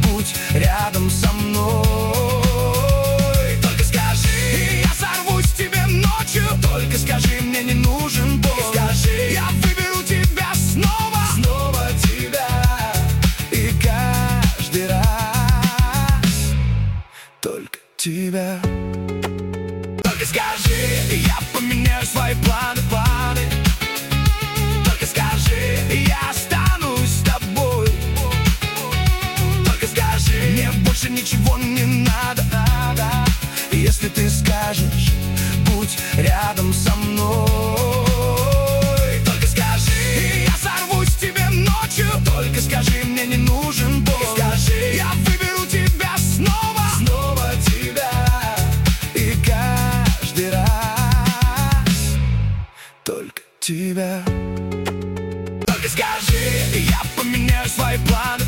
будь рядом со мной. Только скажи, я сорвусь тебе ночью. Только скажи, мне не нужен бой. Скажи, я выберу тебя снова, снова тебя. И каждый раз только тебя. Только скажи, я поменяю свои планы. Только скажи, я останусь с тобой. Только скажи, мне больше ничего не надо. Если ты скажешь, будь рядом со мной. Только скажи, я сорвусь тебе ночью. Только скажи, мне не нужен бой. Скажи, я выберу тебя снова, снова тебя. И каждый раз только тебя. Только скажи, я поменяю свои планы.